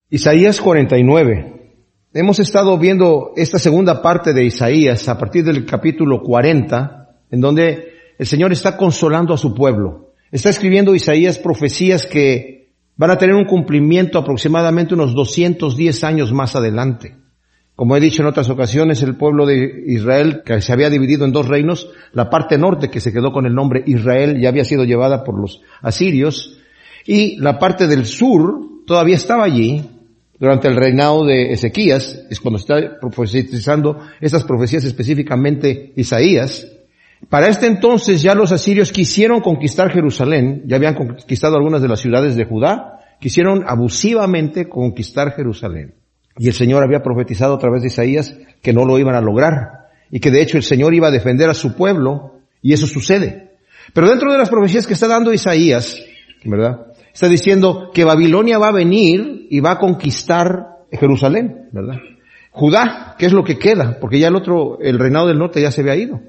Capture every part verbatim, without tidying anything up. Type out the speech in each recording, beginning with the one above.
Isaías cuarenta y nueve. Hemos estado viendo esta segunda parte de Isaías a partir del capítulo cuarenta, en donde el Señor está consolando a su pueblo. Está escribiendo Isaías profecías que van a tener un cumplimiento aproximadamente unos doscientos diez años más adelante. Como he dicho en otras ocasiones, el pueblo de Israel, que se había dividido en dos reinos, la parte norte, que se quedó con el nombre Israel, ya había sido llevada por los asirios, y la parte del sur todavía estaba allí. Durante el reinado de Ezequías, es cuando está profetizando estas profecías específicamente Isaías. Para este entonces ya los asirios quisieron conquistar Jerusalén, ya habían conquistado algunas de las ciudades de Judá, quisieron abusivamente conquistar Jerusalén. Y el Señor había profetizado a través de Isaías que no lo iban a lograr, y que de hecho el Señor iba a defender a su pueblo, y eso sucede. Pero dentro de las profecías que está dando Isaías, ¿verdad?, está diciendo que Babilonia va a venir y va a conquistar Jerusalén, ¿verdad? Judá, que es lo que queda, porque ya el otro, el reinado del norte ya se había ido.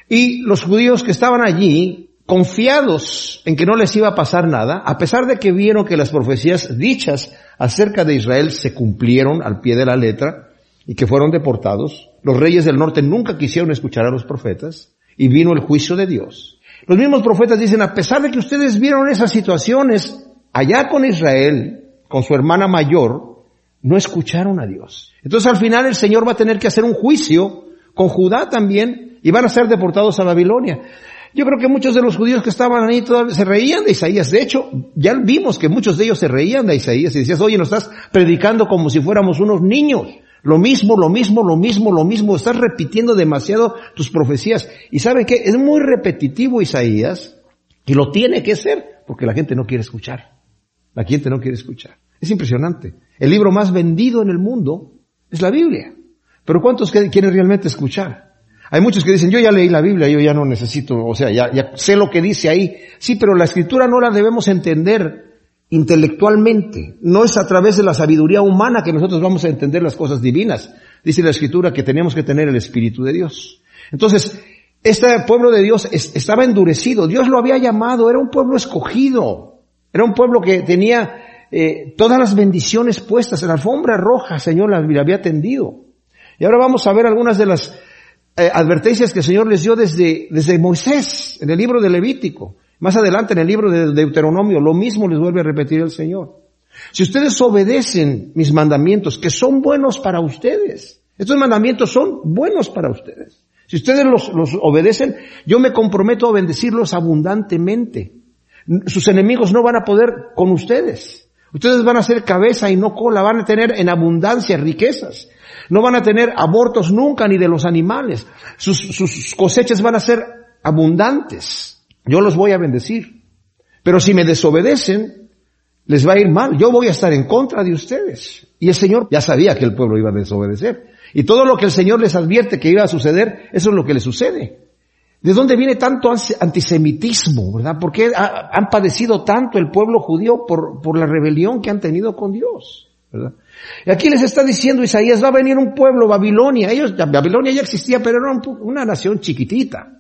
Y los judíos que estaban allí, confiados en que no les iba a pasar nada, a pesar de que vieron que las profecías dichas acerca de Israel se cumplieron al pie de la letra y que fueron deportados, los reyes del norte nunca quisieron escuchar a los profetas y vino el juicio de Dios. Los mismos profetas dicen, a pesar de que ustedes vieron esas situaciones allá con Israel, con su hermana mayor, no escucharon a Dios. Entonces al final el Señor va a tener que hacer un juicio con Judá también y van a ser deportados a Babilonia. Yo creo que muchos de los judíos que estaban ahí todavía se reían de Isaías. De hecho, ya vimos que muchos de ellos se reían de Isaías y decías, oye, nos estás predicando como si fuéramos unos niños. Lo mismo, lo mismo, lo mismo, lo mismo. Estás repitiendo demasiado tus profecías. Y ¿saben qué? Es muy repetitivo Isaías y lo tiene que ser porque la gente no quiere escuchar. La gente no quiere escuchar. Es impresionante. El libro más vendido en el mundo es la Biblia. Pero ¿cuántos quieren realmente escuchar? Hay muchos que dicen, yo ya leí la Biblia, yo ya no necesito, o sea, ya, ya sé lo que dice ahí. Sí, pero la Escritura no la debemos entender intelectualmente. No es a través de la sabiduría humana que nosotros vamos a entender las cosas divinas. Dice la Escritura que tenemos que tener el Espíritu de Dios. Entonces, este pueblo de Dios es, estaba endurecido. Dios lo había llamado, era un pueblo escogido. Era un pueblo que tenía eh, todas las bendiciones puestas. En la alfombra roja, Señor, la, la había tendido. Y ahora vamos a ver algunas de las eh, advertencias que el Señor les dio desde, desde Moisés, en el libro de Levítico. Más adelante, en el libro de Deuteronomio, lo mismo les vuelve a repetir el Señor. Si ustedes obedecen mis mandamientos, que son buenos para ustedes, estos mandamientos son buenos para ustedes. Si ustedes los, los obedecen, yo me comprometo a bendecirlos abundantemente. Sus enemigos no van a poder con ustedes. Ustedes van a ser cabeza y no cola, van a tener en abundancia riquezas. No van a tener abortos nunca ni de los animales. Sus, sus cosechas van a ser abundantes. Yo los voy a bendecir. Pero si me desobedecen, les va a ir mal. Yo voy a estar en contra de ustedes. Y el Señor ya sabía que el pueblo iba a desobedecer. Y todo lo que el Señor les advierte que iba a suceder, eso es lo que les sucede. ¿De dónde viene tanto antisemitismo, verdad? ¿Por qué ha, han padecido tanto el pueblo judío por, por la rebelión que han tenido con Dios, verdad? Y aquí les está diciendo Isaías, va a venir un pueblo, Babilonia. Ellos, Babilonia ya existía, pero era un, una nación chiquitita.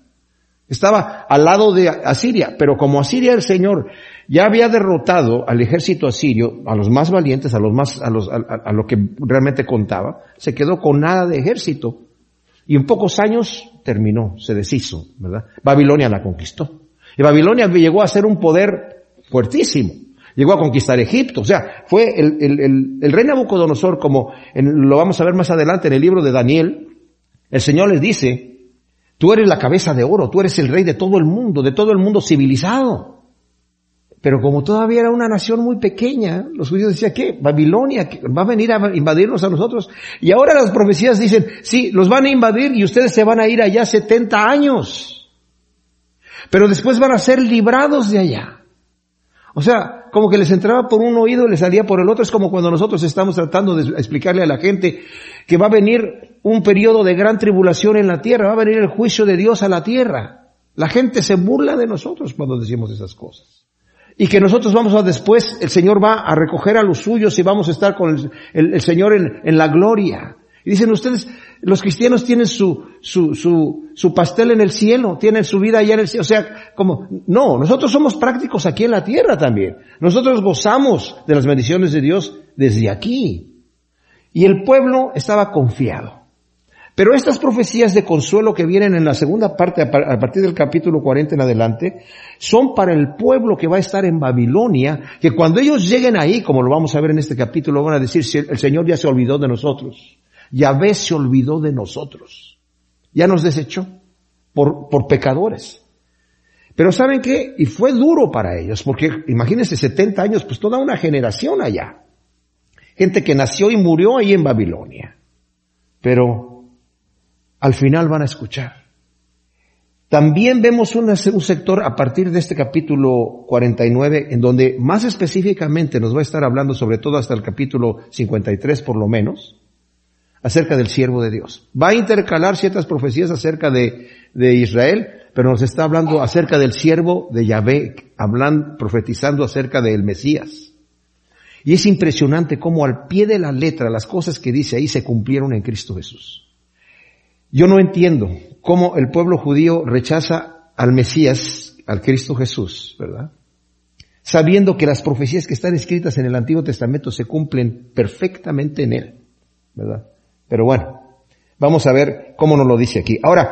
Estaba al lado de Asiria, pero como Asiria el Señor ya había derrotado al ejército asirio, a los más valientes, a los más, a los, a, a lo que realmente contaba, se quedó con nada de ejército. Y en pocos años terminó, se deshizo, ¿verdad? Babilonia la conquistó. Y Babilonia llegó a ser un poder fuertísimo. Llegó a conquistar Egipto. O sea, fue el, el, el, el rey Nabucodonosor, como en, lo vamos a ver más adelante en el libro de Daniel, el Señor les dice, tú eres la cabeza de oro, tú eres el rey de todo el mundo, de todo el mundo civilizado. Pero como todavía era una nación muy pequeña, los judíos decían, ¿qué? Babilonia va a venir a invadirnos a nosotros. Y ahora las profecías dicen, sí, los van a invadir y ustedes se van a ir allá setenta años. Pero después van a ser librados de allá. O sea, como que les entraba por un oído y les salía por el otro. Es como cuando nosotros estamos tratando de explicarle a la gente que va a venir un periodo de gran tribulación en la tierra, va a venir el juicio de Dios a la tierra. La gente se burla de nosotros cuando decimos esas cosas. Y que nosotros vamos a después, el Señor va a recoger a los suyos y vamos a estar con el, el, el Señor en, en la gloria. Y dicen ustedes, los cristianos tienen su, su, su, su pastel en el cielo, tienen su vida allá en el cielo. O sea, como, no, nosotros somos prácticos aquí en la tierra también. Nosotros gozamos de las bendiciones de Dios desde aquí. Y el pueblo estaba confiado. Pero estas profecías de consuelo que vienen en la segunda parte, a partir del capítulo cuarenta en adelante, son para el pueblo que va a estar en Babilonia, que cuando ellos lleguen ahí, como lo vamos a ver en este capítulo, van a decir, el Señor ya se olvidó de nosotros. Yahvé se olvidó de nosotros. Ya nos desechó por, por pecadores. Pero ¿saben qué? Y fue duro para ellos, porque imagínense setenta años, pues toda una generación allá. Gente que nació y murió ahí en Babilonia. Pero al final van a escuchar. También vemos una, un sector a partir de este capítulo cuarenta y nueve, en donde más específicamente nos va a estar hablando, sobre todo hasta el capítulo cincuenta y tres por lo menos, acerca del siervo de Dios. Va a intercalar ciertas profecías acerca de, de Israel, pero nos está hablando acerca del siervo de Yahvé, hablando, profetizando acerca del Mesías. Y es impresionante cómo al pie de la letra las cosas que dice ahí se cumplieron en Cristo Jesús. Yo no entiendo cómo el pueblo judío rechaza al Mesías, al Cristo Jesús, ¿verdad? Sabiendo que las profecías que están escritas en el Antiguo Testamento se cumplen perfectamente en él, ¿verdad? Pero bueno, vamos a ver cómo nos lo dice aquí. Ahora,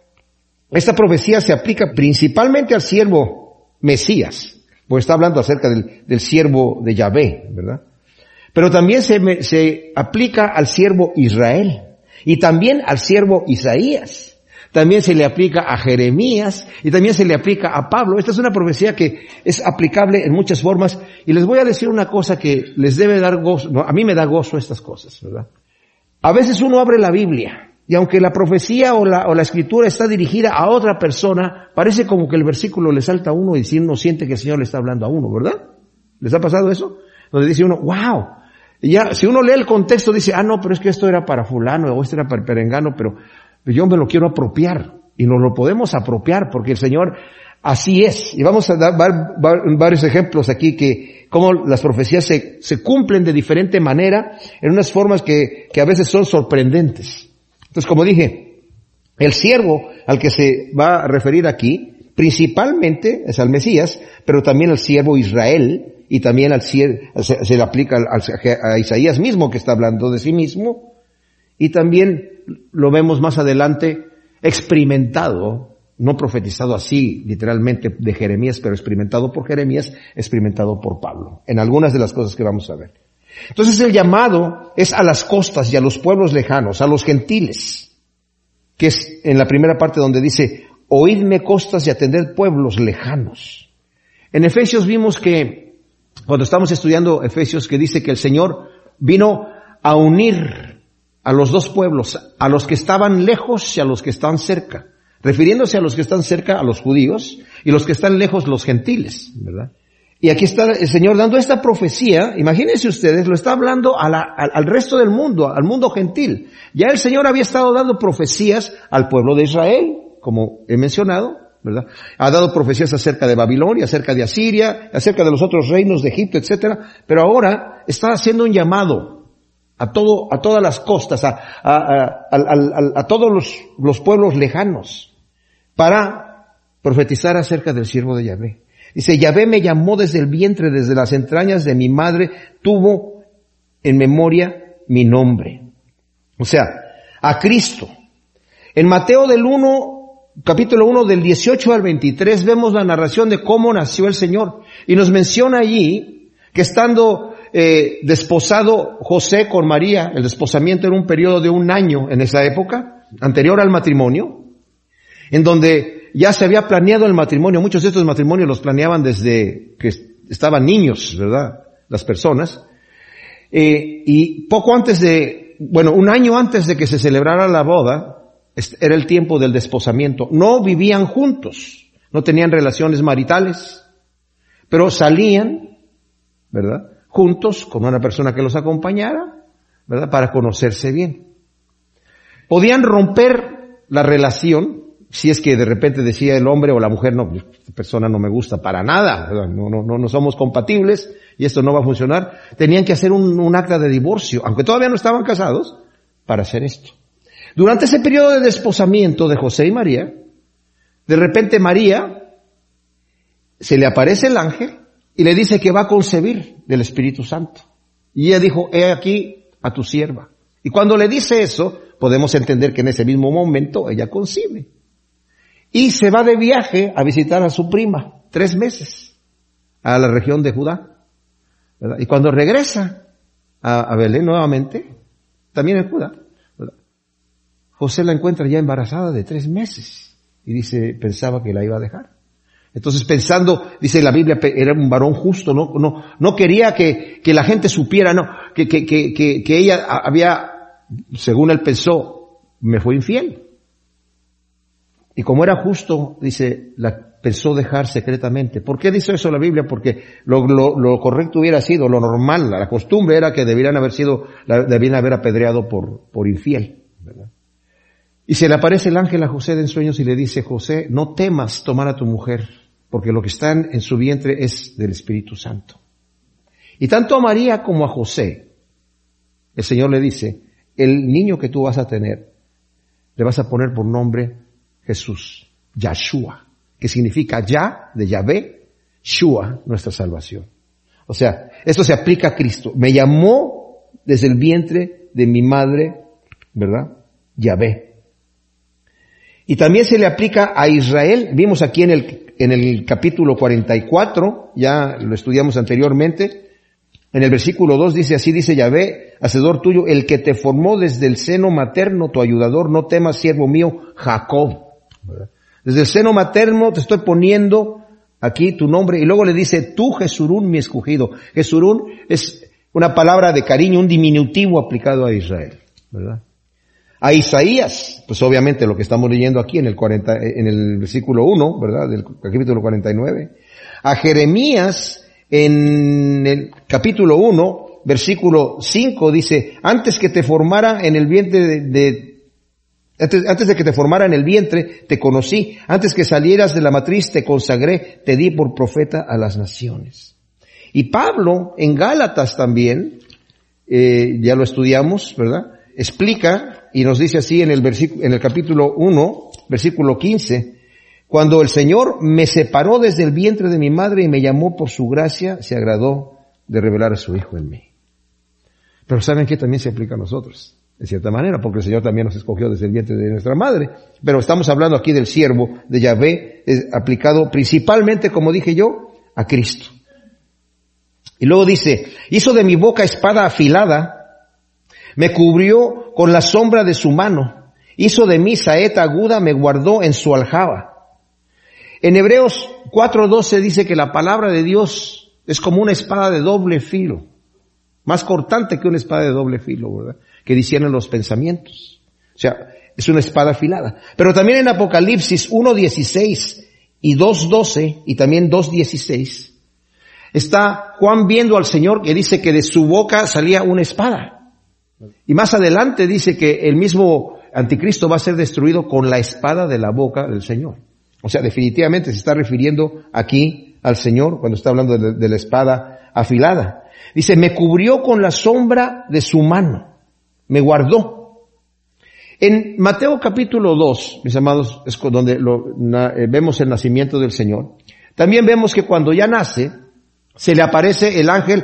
esta profecía se aplica principalmente al siervo Mesías, porque está hablando acerca del, del siervo de Yahvé, ¿verdad? Pero también se, se aplica al siervo Israel. Y también al siervo Isaías. También se le aplica a Jeremías y también se le aplica a Pablo. Esta es una profecía que es aplicable en muchas formas. Y les voy a decir una cosa que les debe dar gozo. No, a mí me da gozo estas cosas, ¿verdad? A veces uno abre la Biblia y aunque la profecía o la, o la escritura está dirigida a otra persona, parece como que el versículo le salta a uno y uno siente que el Señor le está hablando a uno, ¿verdad? ¿Les ha pasado eso? Donde dice uno, wow. Y ya, si uno lee el contexto, dice, ah, no, pero es que esto era para fulano, o esto era para perengano, pero yo me lo quiero apropiar. Y nos lo podemos apropiar, porque el Señor así es. Y vamos a dar varios ejemplos aquí que, cómo las profecías se, se cumplen de diferente manera, en unas formas que, que a veces son sorprendentes. Entonces, como dije, el siervo al que se va a referir aquí, principalmente es al Mesías, pero también al siervo Israel, y también al se, se le aplica al, a Isaías mismo, que está hablando de sí mismo, y también lo vemos más adelante experimentado, no profetizado así literalmente de Jeremías, pero experimentado por Jeremías, experimentado por Pablo, en algunas de las cosas que vamos a ver. Entonces el llamado es a las costas y a los pueblos lejanos, a los gentiles, que es en la primera parte donde dice, oídme costas y atended pueblos lejanos. En Efesios vimos que cuando estamos estudiando Efesios, que dice que el Señor vino a unir a los dos pueblos, a los que estaban lejos y a los que están cerca, refiriéndose a los que están cerca, a los judíos, y los que están lejos, los gentiles, ¿verdad? Y aquí está el Señor dando esta profecía, imagínense ustedes, lo está hablando a la, al, al resto del mundo, al mundo gentil. Ya el Señor había estado dando profecías al pueblo de Israel, como he mencionado, ¿verdad? Ha dado profecías acerca de Babilonia, acerca de Asiria, acerca de los otros reinos de Egipto, etcétera. Pero ahora está haciendo un llamado a todo, a todas las costas, a, a, a, a, a, a todos los, los pueblos lejanos, para profetizar acerca del siervo de Yahvé. Dice, Yahvé me llamó desde el vientre, desde las entrañas de mi madre, tuvo en memoria mi nombre. O sea, a Cristo. En Mateo del uno, capítulo uno, del dieciocho al veintitrés, vemos la narración de cómo nació el Señor. Y nos menciona allí que estando eh, desposado José con María, el desposamiento era un periodo de un año en esa época, anterior al matrimonio, en donde ya se había planeado el matrimonio. Muchos de estos matrimonios los planeaban desde que estaban niños, ¿verdad? Las personas. Eh, y poco antes de, bueno, un año antes de que se celebrara la boda, era el tiempo del desposamiento. No vivían juntos, no tenían relaciones maritales, pero salían, ¿verdad? Juntos con una persona que los acompañara, ¿verdad? Para conocerse bien. Podían romper la relación si es que de repente decía el hombre o la mujer, no, esta persona no me gusta para nada, no, no, no, no somos compatibles y esto no va a funcionar. Tenían que hacer un, un acta de divorcio, aunque todavía no estaban casados, para hacer esto. Durante ese periodo de desposamiento de José y María, de repente María se le aparece el ángel y le dice que va a concebir del Espíritu Santo. Y ella dijo, he aquí a tu sierva. Y cuando le dice eso, podemos entender que en ese mismo momento ella concibe. Y se va de viaje a visitar a su prima, tres meses, a la región de Judá, ¿verdad? Y cuando regresa a, a Belén nuevamente, también en Judá, ¿verdad? José la encuentra ya embarazada de tres meses. Y dice, pensaba que la iba a dejar. Entonces pensando, dice la Biblia, era un varón justo, no, no, no quería que, que la gente supiera, no, que, que, que, que, que ella había, según él pensó, me fue infiel. Y como era justo, dice, la pensó dejar secretamente. ¿Por qué dice eso la Biblia? Porque lo, lo, lo correcto hubiera sido, lo normal, la costumbre era que debieran haber sido, la, debían haber apedreado por, por infiel, ¿verdad? Y se le aparece el ángel a José en sueños y le dice, José, no temas tomar a tu mujer, porque lo que está en su vientre es del Espíritu Santo. Y tanto a María como a José, el Señor le dice, el niño que tú vas a tener, le vas a poner por nombre Jesús, Yahshua, que significa Ya, de Yahvé, Shua, nuestra salvación. O sea, esto se aplica a Cristo. Me llamó desde el vientre de mi madre, ¿verdad? Yahvé. Y también se le aplica a Israel. Vimos aquí en el, en el capítulo cuarenta y cuatro, ya lo estudiamos anteriormente. En el versículo dos dice, así dice Yahvé, hacedor tuyo, el que te formó desde el seno materno, tu ayudador, no temas, siervo mío, Jacob. Desde el seno materno te estoy poniendo aquí tu nombre. Y luego le dice, tú Jesurún, mi escogido. Jesurún es una palabra de cariño, un diminutivo aplicado a Israel, ¿verdad? A Isaías, pues obviamente lo que estamos leyendo aquí en el cuarenta, en el versículo uno, ¿verdad? Del capítulo cuarenta y nueve. A Jeremías, en el capítulo uno, versículo cinco, dice, antes que te formara en el vientre de, de antes, antes de que te formara en el vientre, te conocí. Antes que salieras de la matriz, te consagré, te di por profeta a las naciones. Y Pablo, en Gálatas también, eh, ya lo estudiamos, ¿verdad? Explica, y nos dice así en el versículo, en el capítulo uno, versículo quince, cuando el Señor me separó desde el vientre de mi madre y me llamó por su gracia, se agradó de revelar a su Hijo en mí. Pero ¿saben qué? También se aplica a nosotros, de cierta manera, porque el Señor también nos escogió desde el vientre de nuestra madre. Pero estamos hablando aquí del siervo de Yahvé, es aplicado principalmente, como dije yo, a Cristo. Y luego dice, hizo de mi boca espada afilada, me cubrió con la sombra de su mano, hizo de mí saeta aguda, me guardó en su aljaba. En Hebreos cuatro doce dice que la palabra de Dios es como una espada de doble filo, más cortante que una espada de doble filo, ¿verdad? Que discierne los pensamientos. O sea, es una espada afilada. Pero también en Apocalipsis uno dieciséis y dos doce y también dos dieciséis está Juan viendo al Señor que dice que de su boca salía una espada. Y más adelante dice que el mismo anticristo va a ser destruido con la espada de la boca del Señor. O sea, definitivamente se está refiriendo aquí al Señor cuando está hablando de, de la espada afilada. Dice, me cubrió con la sombra de su mano, me guardó. En Mateo capítulo dos, mis amados, es donde lo, na, eh, vemos el nacimiento del Señor. También vemos que cuando ya nace, se le aparece el ángel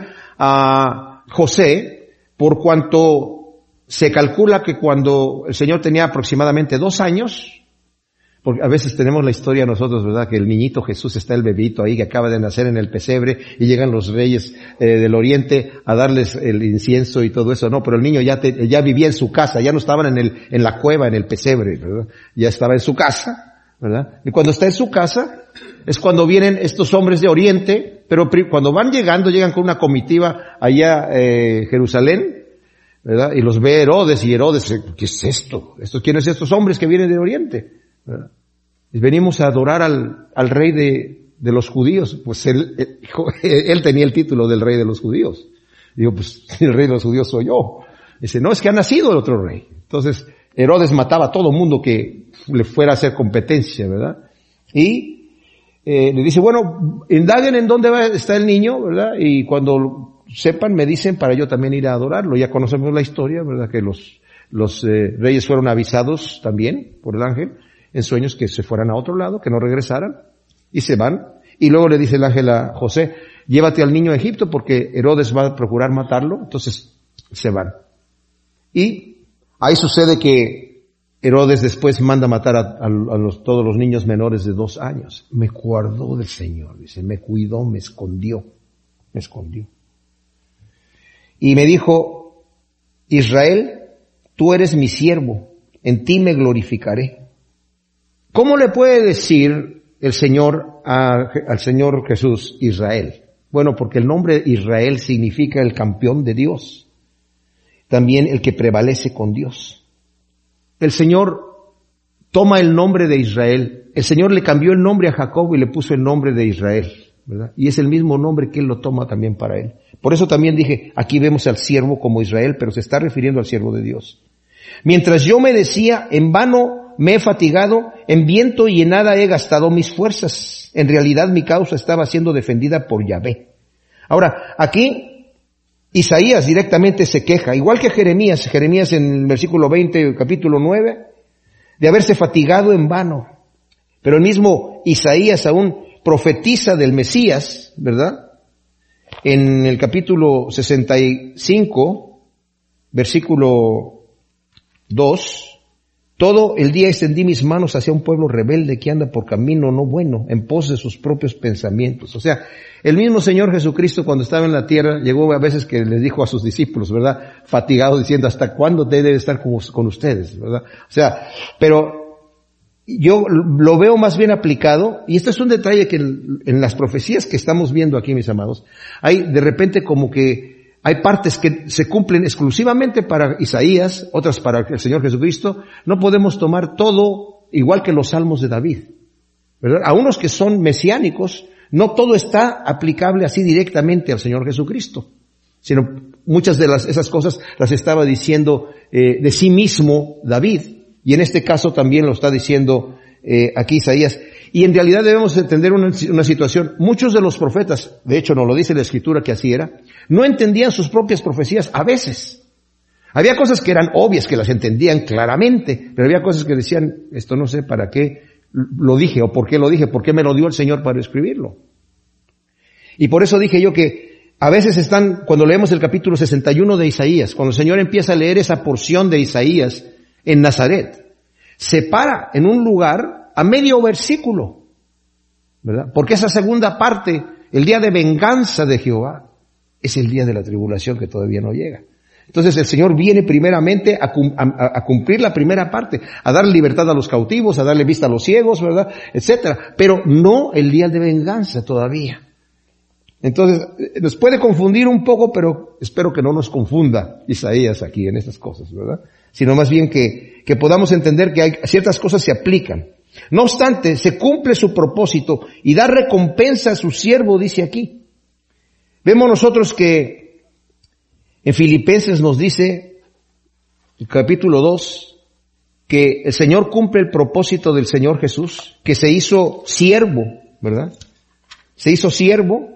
a José, por cuanto se calcula que cuando el Señor tenía aproximadamente dos años, porque a veces tenemos la historia nosotros, ¿verdad? Que el niñito Jesús está el bebito ahí que acaba de nacer en el pesebre y llegan los reyes eh, del oriente a darles el incienso y todo eso. No, pero el niño ya te, ya vivía en su casa, ya no estaban en el, en la cueva, en el pesebre, ¿verdad? Ya estaba en su casa, ¿verdad? Y cuando está en su casa es cuando vienen estos hombres de oriente, pero cuando van llegando, llegan con una comitiva allá a eh, Jerusalén, ¿verdad? Y los ve Herodes, y Herodes, ¿qué es esto? ¿Estos quiénes son estos hombres que vienen de oriente? ¿Verdad? Y venimos a adorar al, al rey de, de los judíos. Pues él, él, él tenía el título del rey de los judíos. Digo, pues el rey de los judíos soy yo. Dice, no, es que ha nacido el otro rey. Entonces, Herodes mataba a todo mundo que le fuera a hacer competencia, ¿verdad? Y eh, le dice, bueno, indaguen en dónde va, está el niño, ¿verdad? Y cuando sepan, me dicen para yo también ir a adorarlo. Ya conocemos la historia, ¿verdad? Que los, los eh, reyes fueron avisados también por el ángel en sueños que se fueran a otro lado, que no regresaran, y se van. Y luego le dice el ángel a José, llévate al niño a Egipto porque Herodes va a procurar matarlo. Entonces se van. Y ahí sucede que Herodes después manda matar a, a, a los, todos los niños menores de dos años. Me guardó del Señor, dice, me cuidó, me escondió, me escondió. Y me dijo, Israel, tú eres mi siervo, en ti me glorificaré. ¿Cómo le puede decir el Señor a, al Señor Jesús Israel? Bueno, porque el nombre Israel significa el campeón de Dios. También el que prevalece con Dios. El Señor toma el nombre de Israel. El Señor le cambió el nombre a Jacob y le puso el nombre de Israel, ¿verdad? Y es el mismo nombre que Él lo toma también para Él. Por eso también dije, aquí vemos al siervo como Israel, pero se está refiriendo al siervo de Dios. Mientras yo me decía, en vano me he fatigado, en viento y en nada he gastado mis fuerzas. En realidad mi causa estaba siendo defendida por Yahvé. Ahora, aquí Isaías directamente se queja, igual que Jeremías, Jeremías en el versículo veinte, capítulo nueve, de haberse fatigado en vano. Pero el mismo Isaías aún profetiza del Mesías, ¿verdad? En el capítulo sesenta y cinco, versículo dos, todo el día extendí mis manos hacia un pueblo rebelde que anda por camino no bueno, en pos de sus propios pensamientos. O sea, el mismo Señor Jesucristo cuando estaba en la tierra, llegó a veces que les dijo a sus discípulos, ¿verdad? Fatigado, diciendo, ¿hasta cuándo debe estar con, con ustedes? ¿Verdad? O sea, pero yo lo veo más bien aplicado, y esto es un detalle que en las profecías que estamos viendo aquí, mis amados, hay de repente como que hay partes que se cumplen exclusivamente para Isaías, otras para el Señor Jesucristo. No podemos tomar todo igual que los salmos de David, ¿verdad? A unos que son mesiánicos, no todo está aplicable así directamente al Señor Jesucristo, sino muchas de las, esas cosas las estaba diciendo eh, de sí mismo David, y en este caso también lo está diciendo eh, aquí Isaías. Y en realidad debemos entender una, una situación. Muchos de los profetas, de hecho nos lo dice la Escritura que así era, no entendían sus propias profecías a veces. Había cosas que eran obvias, que las entendían claramente, pero había cosas que decían, esto no sé para qué lo dije, o por qué lo dije, por qué me lo dio el Señor para escribirlo. Y por eso dije yo que a veces están, cuando leemos el capítulo sesenta y uno de Isaías, cuando el Señor empieza a leer esa porción de Isaías en Nazaret, se para en un lugar a medio versículo, ¿verdad? Porque esa segunda parte, el día de venganza de Jehová, es el día de la tribulación que todavía no llega. Entonces el Señor viene primeramente a, a, a cumplir la primera parte, a dar libertad a los cautivos, a darle vista a los ciegos, ¿verdad? Etcétera. Pero no el día de venganza todavía. Entonces, nos puede confundir un poco, pero espero que no nos confunda Isaías aquí en estas cosas, ¿verdad? Sino más bien que, que podamos entender que hay ciertas cosas se aplican. No obstante, se cumple su propósito y da recompensa a su siervo, dice aquí. Vemos nosotros que en Filipenses nos dice, el capítulo dos, que el Señor cumple el propósito del Señor Jesús, que se hizo siervo, ¿verdad? Se hizo siervo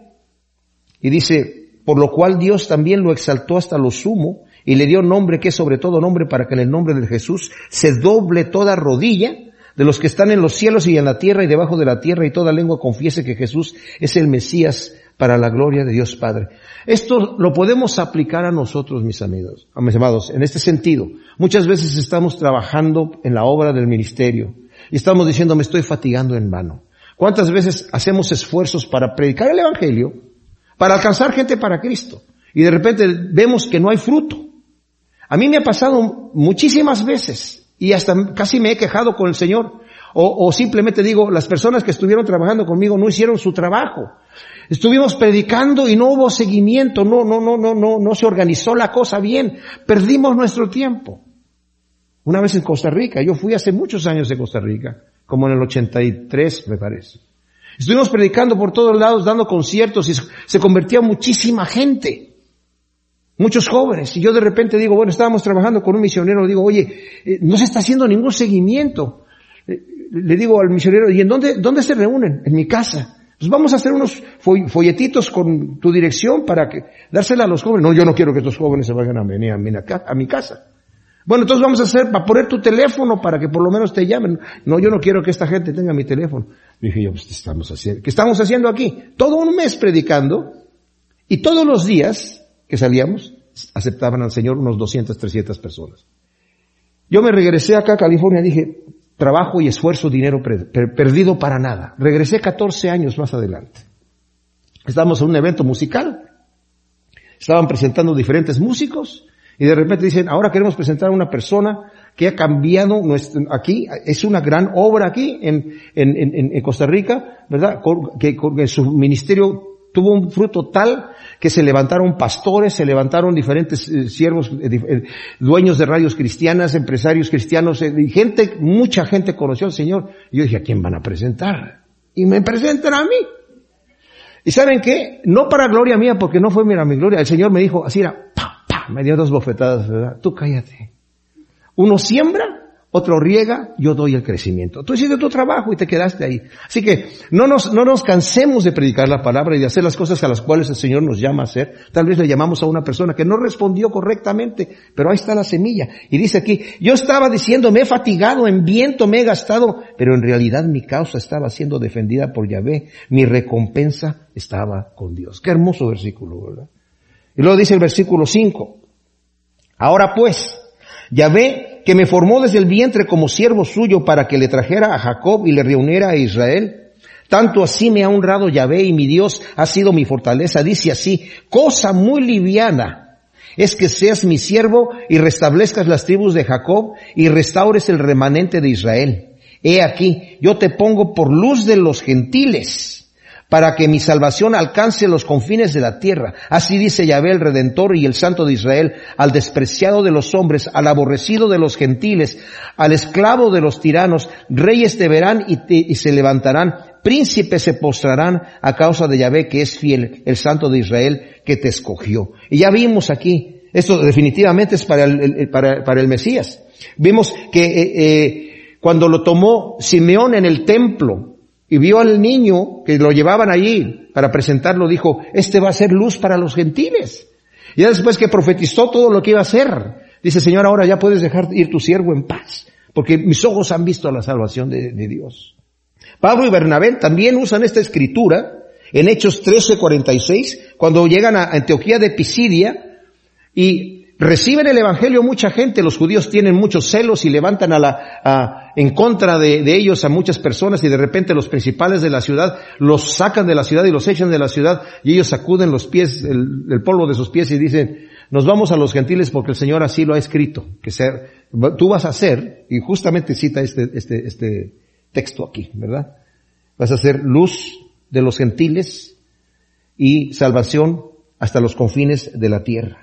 y dice, por lo cual Dios también lo exaltó hasta lo sumo y le dio nombre que es sobre todo nombre, para que en el nombre de Jesús se doble toda rodilla de los que están en los cielos y en la tierra y debajo de la tierra, y toda lengua confiese que Jesús es el Mesías, para la gloria de Dios Padre. Esto lo podemos aplicar a nosotros, mis amigos, a mis amados, en este sentido. Muchas veces estamos trabajando en la obra del ministerio y estamos diciendo, me estoy fatigando en vano. ¿Cuántas veces hacemos esfuerzos para predicar el Evangelio, para alcanzar gente para Cristo, y de repente vemos que no hay fruto? A mí me ha pasado muchísimas veces y hasta casi me he quejado con el Señor. O, o simplemente digo, las personas que estuvieron trabajando conmigo no hicieron su trabajo. Estuvimos predicando y no hubo seguimiento, no, no, no, no, no, no se organizó la cosa bien. Perdimos nuestro tiempo. Una vez en Costa Rica, yo fui hace muchos años de Costa Rica, como en el ochenta y tres me parece. Estuvimos predicando por todos lados, dando conciertos y se convertía muchísima gente. Muchos jóvenes. Y yo de repente digo, bueno, estábamos trabajando con un misionero, digo, oye, eh, no se está haciendo ningún seguimiento. Eh, le digo al misionero, ¿y en dónde, dónde se reúnen? En mi casa. Pues vamos a hacer unos folletitos con tu dirección para que dársela a los jóvenes. No, yo no quiero que estos jóvenes se vayan a venir a mi, a mi casa. Bueno, entonces vamos a hacer, para poner tu teléfono para que por lo menos te llamen. No, yo no quiero que esta gente tenga mi teléfono. Dije yo, pues, ¿qué estamos haciendo? ¿Qué estamos haciendo aquí? Todo un mes predicando, y todos los días que salíamos, aceptaban al Señor unos doscientas, trescientas personas. Yo me regresé acá a California, dije, trabajo y esfuerzo, dinero per- per- perdido para nada. Regresé catorce años más adelante. Estábamos en un evento musical, estaban presentando diferentes músicos, y de repente dicen, ahora queremos presentar a una persona que ha cambiado nuestro, aquí, es una gran obra aquí en, en, en, en Costa Rica, ¿verdad? Que, que su ministerio tuvo un fruto tal que se levantaron pastores, se levantaron diferentes eh, siervos, eh, eh, dueños de radios cristianas, empresarios cristianos, eh, gente, mucha gente conoció al Señor. Y yo dije, ¿a quién van a presentar? Y me presentan a mí. ¿Y saben qué? No para gloria mía, porque no fue mira mi gloria. El Señor me dijo, así era, pa, pa, me dio dos bofetadas, ¿verdad? Tú cállate. Uno siembra, otro riega, yo doy el crecimiento. Tú hiciste tu trabajo y te quedaste ahí. Así que no nos, no nos cansemos de predicar la palabra y de hacer las cosas a las cuales el Señor nos llama a hacer. Tal vez le llamamos a una persona que no respondió correctamente, pero ahí está la semilla. Y dice aquí, yo estaba diciendo, me he fatigado, en viento me he gastado, pero en realidad mi causa estaba siendo defendida por Yahvé. Mi recompensa estaba con Dios. Qué hermoso versículo, ¿verdad? Y luego dice el versículo cinco. Ahora pues, Yahvé, que me formó desde el vientre como siervo suyo para que le trajera a Jacob y le reuniera a Israel, tanto así me ha honrado Yahvé y mi Dios ha sido mi fortaleza. Dice así, cosa muy liviana es que seas mi siervo y restablezcas las tribus de Jacob y restaures el remanente de Israel. He aquí, yo te pongo por luz de los gentiles, para que mi salvación alcance los confines de la tierra. Así dice Yahvé el Redentor y el Santo de Israel, al despreciado de los hombres, al aborrecido de los gentiles, al esclavo de los tiranos. Reyes te verán y, te, y se levantarán, príncipes se postrarán a causa de Yahvé, que es fiel, el Santo de Israel, que te escogió. Y ya vimos aquí, esto definitivamente es para el, el, para, para el Mesías. Vimos que eh, eh, cuando lo tomó Simeón en el templo, y vio al niño que lo llevaban allí para presentarlo, dijo, este va a ser luz para los gentiles. Y ya después que profetizó todo lo que iba a hacer, dice, Señor, ahora ya puedes dejar ir tu siervo en paz, porque mis ojos han visto la salvación de, de Dios. Pablo y Bernabé también usan esta escritura en Hechos trece cuarenta y seis, cuando llegan a Antioquía de Pisidia y reciben el evangelio mucha gente. Los judíos tienen muchos celos y levantan a la, a, en contra de, de ellos a muchas personas, y de repente los principales de la ciudad los sacan de la ciudad y los echan de la ciudad, y ellos sacuden los pies, el, el polvo de sus pies y dicen, nos vamos a los gentiles porque el Señor así lo ha escrito, que ser, tú vas a ser, y justamente cita este, este, este texto aquí, ¿verdad? Vas a ser luz de los gentiles y salvación hasta los confines de la tierra.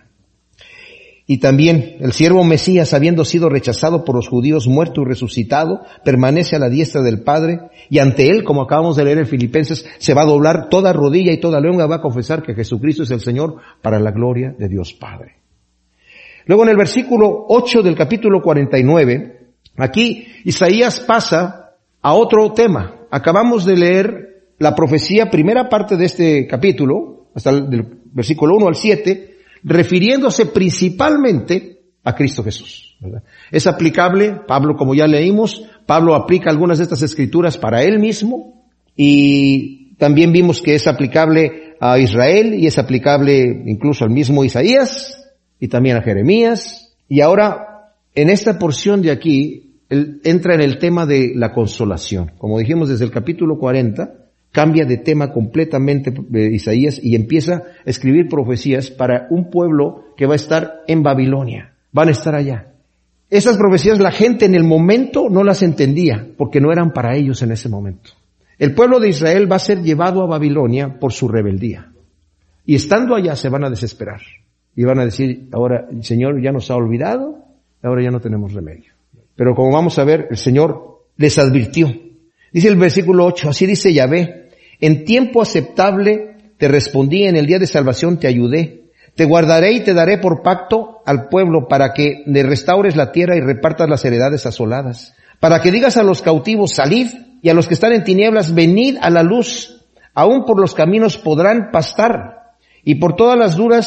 Y también el siervo Mesías, habiendo sido rechazado por los judíos, muerto y resucitado, permanece a la diestra del Padre, y ante él, como acabamos de leer en Filipenses, se va a doblar toda rodilla y toda lengua va a confesar que Jesucristo es el Señor, para la gloria de Dios Padre. Luego en el versículo ocho del capítulo cuarenta y nueve, aquí Isaías pasa a otro tema. Acabamos de leer la profecía, primera parte de este capítulo, hasta el del versículo uno al siete, refiriéndose principalmente a Cristo Jesús, ¿verdad? Es aplicable, Pablo, como ya leímos, Pablo aplica algunas de estas escrituras para él mismo, y también vimos que es aplicable a Israel, y es aplicable incluso al mismo Isaías, y también a Jeremías. Y ahora, en esta porción de aquí, él entra en el tema de la consolación. Como dijimos desde el capítulo cuarenta, cambia de tema completamente de Isaías y empieza a escribir profecías para un pueblo que va a estar en Babilonia. Van a estar allá. Esas profecías la gente en el momento no las entendía, porque no eran para ellos en ese momento. El pueblo de Israel va a ser llevado a Babilonia por su rebeldía. Y estando allá se van a desesperar. Y van a decir, ahora el Señor ya nos ha olvidado, ahora ya no tenemos remedio. Pero como vamos a ver, el Señor les advirtió. Dice el versículo ocho, así dice Yahvé, en tiempo aceptable te respondí, en el día de salvación te ayudé. Te guardaré y te daré por pacto al pueblo, para que le restaures la tierra y repartas las heredades asoladas. Para que digas a los cautivos, salid, y a los que están en tinieblas, venid a la luz. Aún por los caminos podrán pastar, y por todas las duras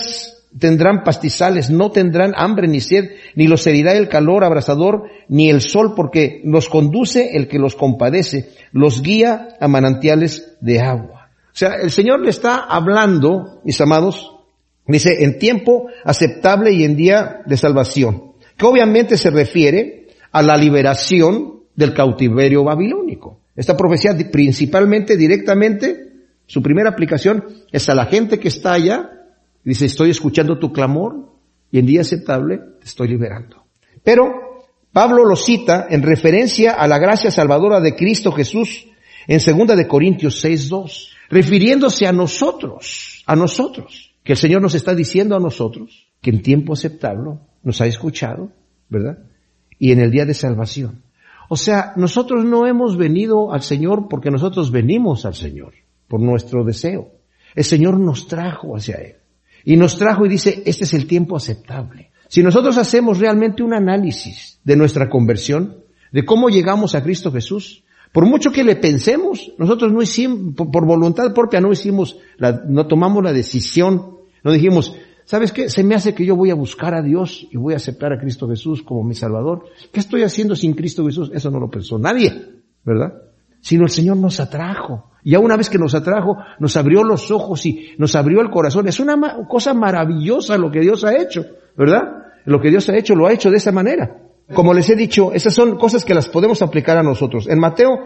tendrán pastizales, no tendrán hambre ni sed, ni los herirá el calor abrasador, ni el sol, porque los conduce el que los compadece, los guía a manantiales de agua. O sea, el Señor le está hablando, mis amados, dice, en tiempo aceptable y en día de salvación, que obviamente se refiere a la liberación del cautiverio babilónico. Esta profecía principalmente, directamente, su primera aplicación es a la gente que está allá. Dice, estoy escuchando tu clamor y en día aceptable te estoy liberando. Pero Pablo lo cita en referencia a la gracia salvadora de Cristo Jesús en segunda de Corintios seis dos, refiriéndose a nosotros, a nosotros, que el Señor nos está diciendo a nosotros que en tiempo aceptable nos ha escuchado, ¿verdad? Y en el día de salvación. O sea, nosotros no hemos venido al Señor porque nosotros venimos al Señor, por nuestro deseo. El Señor nos trajo hacia Él. Y nos trajo y dice, este es el tiempo aceptable. Si nosotros hacemos realmente un análisis de nuestra conversión, de cómo llegamos a Cristo Jesús, por mucho que le pensemos, nosotros no hicimos, por voluntad propia no hicimos, la, no tomamos la decisión, no dijimos, ¿sabes qué? Se me hace que yo voy a buscar a Dios y voy a aceptar a Cristo Jesús como mi Salvador. ¿Qué estoy haciendo sin Cristo Jesús? Eso no lo pensó nadie, ¿verdad? Sino el Señor nos atrajo. Y ya una vez que nos atrajo, nos abrió los ojos y nos abrió el corazón. Es una ma- cosa maravillosa lo que Dios ha hecho, ¿verdad? Lo que Dios ha hecho, lo ha hecho de esa manera. Como les he dicho, esas son cosas que las podemos aplicar a nosotros. En Mateo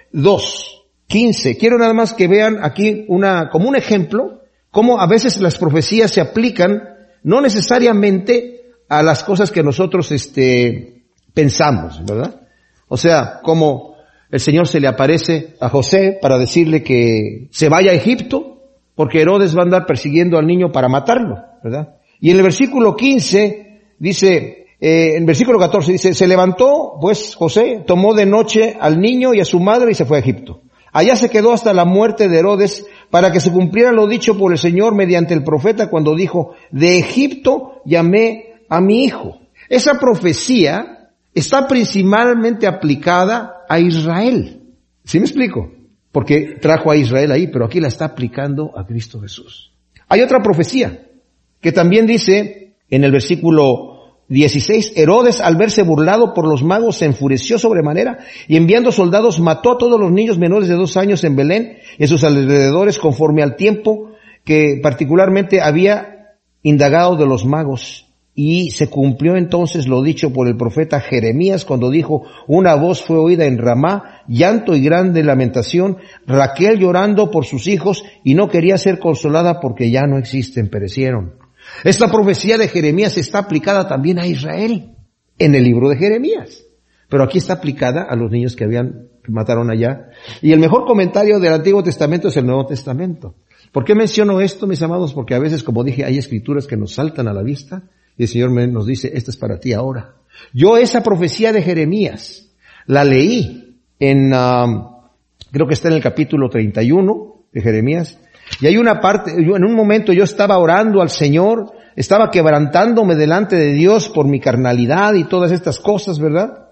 dos, quince, quiero nada más que vean aquí una, como un ejemplo, cómo a veces las profecías se aplican, no necesariamente a las cosas que nosotros, este, pensamos, ¿verdad? O sea, como el Señor se le aparece a José para decirle que se vaya a Egipto, porque Herodes va a andar persiguiendo al niño para matarlo, ¿verdad? Y en el versículo quince dice, eh, en versículo catorce dice, se levantó pues José, tomó de noche al niño y a su madre y se fue a Egipto. Allá se quedó hasta la muerte de Herodes, para que se cumpliera lo dicho por el Señor mediante el profeta cuando dijo, de Egipto llamé a mi hijo. Esa profecía está principalmente aplicada a Israel. ¿Sí me explico? Porque trajo a Israel ahí, pero aquí la está aplicando a Cristo Jesús. Hay otra profecía que también dice en el versículo dieciséis, Herodes al verse burlado por los magos se enfureció sobremanera y enviando soldados mató a todos los niños menores de dos años en Belén y en sus alrededores conforme al tiempo que particularmente había indagado de los magos. Y se cumplió entonces lo dicho por el profeta Jeremías cuando dijo, una voz fue oída en Ramá, llanto y grande lamentación, Raquel llorando por sus hijos y no quería ser consolada porque ya no existen, perecieron. Esta profecía de Jeremías está aplicada también a Israel en el libro de Jeremías, pero aquí está aplicada a los niños que habían, que mataron allá. Y el mejor comentario del Antiguo Testamento es el Nuevo Testamento. ¿Por qué menciono esto, mis amados? Porque a veces, como dije, hay escrituras que nos saltan a la vista y el Señor nos dice, esta es para ti ahora. Yo esa profecía de Jeremías la leí en, um, creo que está en el capítulo treinta y uno de Jeremías. Y hay una parte, yo, en un momento yo estaba orando al Señor, estaba quebrantándome delante de Dios por mi carnalidad y todas estas cosas, ¿verdad?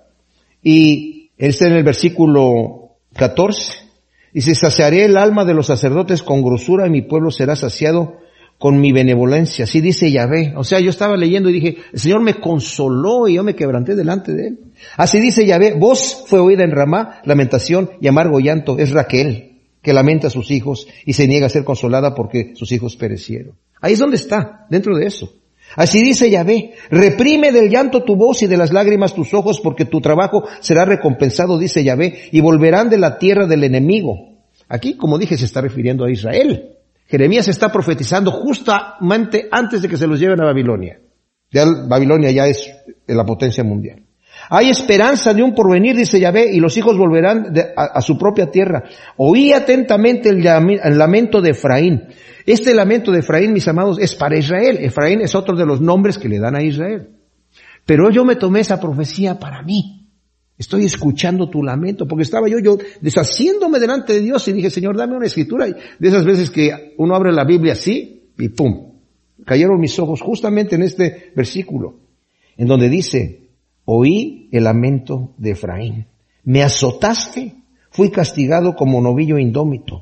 Y él está en el versículo catorce. Dice, saciaré el alma de los sacerdotes con grosura y mi pueblo será saciado con mi benevolencia. Así dice Yahvé. O sea, yo estaba leyendo y dije, el Señor me consoló y yo me quebranté delante de Él. Así dice Yahvé, voz fue oída en Ramá, lamentación y amargo llanto. Es Raquel, que lamenta a sus hijos y se niega a ser consolada porque sus hijos perecieron. Ahí es donde está, dentro de eso. Así dice Yahvé, reprime del llanto tu voz y de las lágrimas tus ojos porque tu trabajo será recompensado, dice Yahvé, y volverán de la tierra del enemigo. Aquí, como dije, se está refiriendo a Israel. Jeremías está profetizando justamente antes de que se los lleven a Babilonia. Ya Babilonia ya es la potencia mundial. Hay esperanza de un porvenir, dice Yahvé, y los hijos volverán de, a, a su propia tierra. Oí atentamente el, el lamento de Efraín. Este lamento de Efraín, mis amados, es para Israel. Efraín es otro de los nombres que le dan a Israel. Pero yo me tomé esa profecía para mí. Estoy escuchando tu lamento, porque estaba yo, yo deshaciéndome delante de Dios y dije, Señor, dame una escritura. Y de esas veces que uno abre la Biblia así, y pum, cayeron mis ojos justamente en este versículo, en donde dice, oí el lamento de Efraín. Me azotaste, fui castigado como novillo indómito.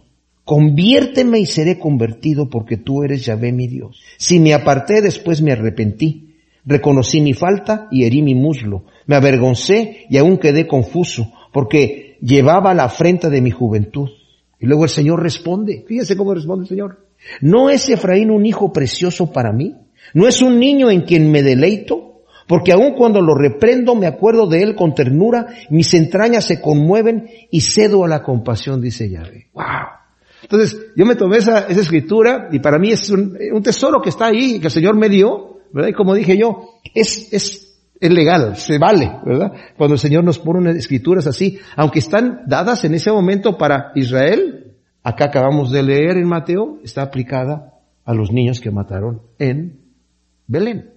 Conviérteme y seré convertido, porque tú eres Yahvé mi Dios. Si me aparté, después me arrepentí. Reconocí mi falta y herí mi muslo. Me avergoncé y aún quedé confuso, porque llevaba la afrenta de mi juventud. Y luego el Señor responde. Fíjense cómo responde el Señor. ¿No es Efraín un hijo precioso para mí? ¿No es un niño en quien me deleito? Porque aun cuando lo reprendo, me acuerdo de él con ternura, mis entrañas se conmueven y cedo a la compasión, dice Yahvé. ¡Wow! Entonces, yo me tomé esa, esa escritura y para mí es un, un tesoro que está ahí, que el Señor me dio, ¿verdad? Y como dije yo, es, es, es legal, se vale, ¿verdad? Cuando el Señor nos pone unas escrituras así, aunque están dadas en ese momento para Israel, acá acabamos de leer en Mateo, está aplicada a los niños que mataron en Belén.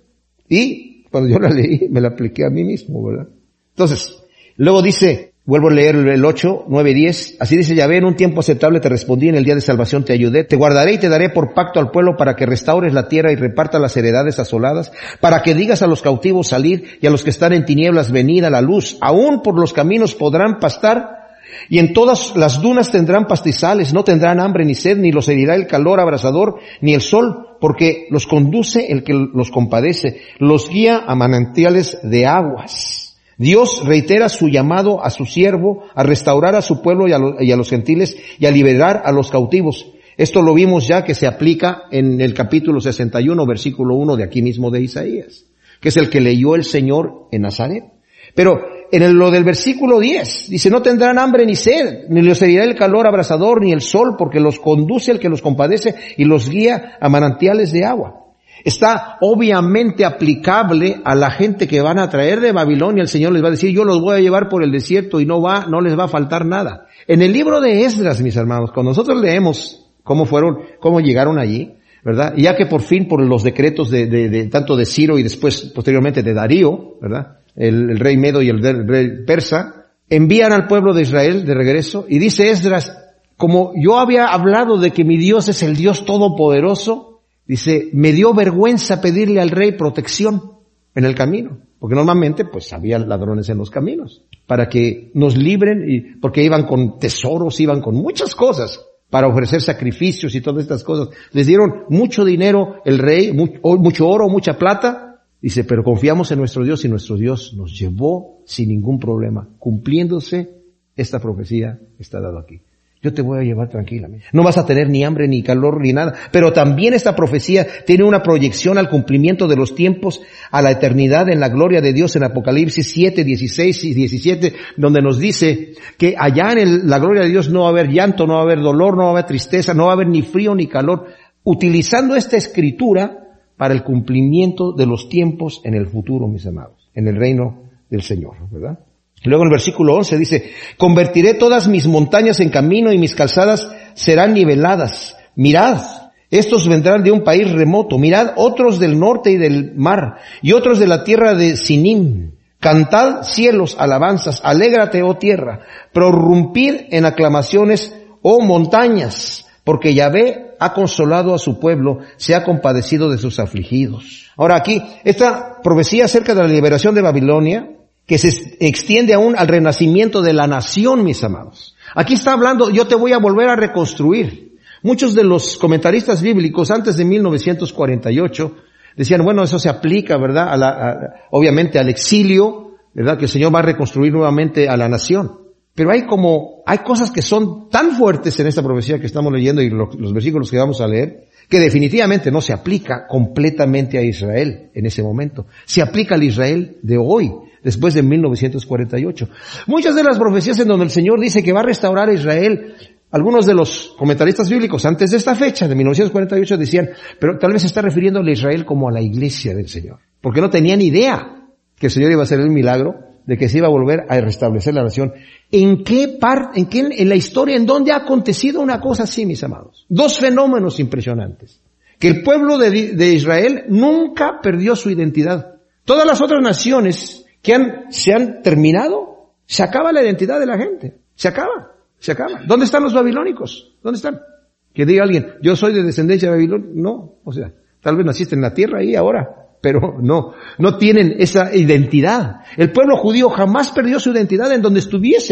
Y cuando yo la leí, me la apliqué a mí mismo, ¿verdad? Entonces, luego dice, vuelvo a leer el ocho, nueve y diez, así dice Yahvé, en un tiempo aceptable te respondí, en el día de salvación te ayudé, te guardaré y te daré por pacto al pueblo para que restaures la tierra y repartas las heredades asoladas, para que digas a los cautivos salir y a los que están en tinieblas venid a la luz, aún por los caminos podrán pastar, y en todas las dunas tendrán pastizales, no tendrán hambre ni sed, ni los herirá el calor abrasador, ni el sol, porque los conduce el que los compadece, los guía a manantiales de aguas. Dios reitera su llamado a su siervo, a restaurar a su pueblo y a, lo, y a los gentiles, y a liberar a los cautivos. Esto lo vimos ya que se aplica en el capítulo sesenta y uno, versículo uno de aquí mismo de Isaías, que es el que leyó el Señor en Nazaret. Pero en el, lo del versículo diez, dice, no tendrán hambre ni sed, ni les herirá el calor abrasador, ni el sol, porque los conduce el que los compadece y los guía a manantiales de agua. Está obviamente aplicable a la gente que van a traer de Babilonia. El Señor les va a decir, yo los voy a llevar por el desierto y no va, no les va a faltar nada. En el libro de Esdras, mis hermanos, cuando nosotros leemos cómo fueron, cómo llegaron allí, ¿verdad? Y ya que por fin por los decretos de, de, de tanto de Ciro y después posteriormente de Darío, ¿verdad? El, el rey medo y el, el rey persa, envían al pueblo de Israel de regreso, y dice Esdras, como yo había hablado de que mi Dios es el Dios todopoderoso, dice, me dio vergüenza pedirle al rey protección en el camino, porque normalmente pues había ladrones en los caminos, para que nos libren, y porque iban con tesoros, iban con muchas cosas, para ofrecer sacrificios y todas estas cosas. Les dieron mucho dinero el rey, mucho oro, mucha plata. Dice, pero confiamos en nuestro Dios y nuestro Dios nos llevó sin ningún problema, cumpliéndose esta profecía que está dada aquí. Yo te voy a llevar tranquilamente. No vas a tener ni hambre, ni calor, ni nada. Pero también esta profecía tiene una proyección al cumplimiento de los tiempos, a la eternidad en la gloria de Dios en Apocalipsis siete, dieciséis y diecisiete, donde nos dice que allá en el, la gloria de Dios no va a haber llanto, no va a haber dolor, no va a haber tristeza, no va a haber ni frío ni calor. Utilizando esta escritura para el cumplimiento de los tiempos en el futuro, mis amados, en el reino del Señor, ¿verdad? Luego en el versículo once dice, convertiré todas mis montañas en camino y mis calzadas serán niveladas. Mirad, estos vendrán de un país remoto. Mirad, otros del norte y del mar, y otros de la tierra de Sinim. Cantad cielos alabanzas, alégrate, oh tierra, prorrumpid en aclamaciones, oh montañas, porque Yahvé ha consolado a su pueblo, se ha compadecido de sus afligidos. Ahora aquí, esta profecía acerca de la liberación de Babilonia, que se extiende aún al renacimiento de la nación, mis amados. Aquí está hablando, yo te voy a volver a reconstruir. Muchos de los comentaristas bíblicos antes de mil novecientos cuarenta y ocho decían, bueno, eso se aplica, ¿verdad? A la, a, obviamente al exilio, ¿verdad? Que el Señor va a reconstruir nuevamente a la nación. Pero hay como, hay cosas que son tan fuertes en esta profecía que estamos leyendo y lo, los versículos que vamos a leer, que definitivamente no se aplica completamente a Israel en ese momento. Se aplica al Israel de hoy, después de mil novecientos cuarenta y ocho. Muchas de las profecías en donde el Señor dice que va a restaurar a Israel, algunos de los comentaristas bíblicos antes de esta fecha, de mil novecientos cuarenta y ocho, decían, pero tal vez se está refiriendo a Israel como a la iglesia del Señor, porque no tenían idea que el Señor iba a hacer el milagro de que se iba a volver a restablecer la nación. ¿En qué parte, en qué, en la historia, en dónde ha acontecido una cosa así, mis amados? Dos fenómenos impresionantes. Que el pueblo de, de Israel nunca perdió su identidad. Todas las otras naciones que han, se han terminado, se acaba la identidad de la gente. Se acaba, se acaba. ¿Dónde están los babilónicos? ¿Dónde están? Que diga alguien, yo soy de descendencia de Babilonia. No, o sea, tal vez naciste en la tierra ahí ahora, pero no, no tienen esa identidad. El pueblo judío jamás perdió su identidad en donde estuviese.